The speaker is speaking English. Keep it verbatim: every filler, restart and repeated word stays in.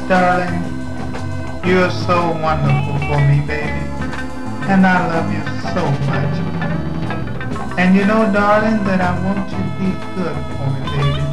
Darling, you're so wonderful for me, baby. And I love you so much. And you know, darling, that I want you to be good for me, baby.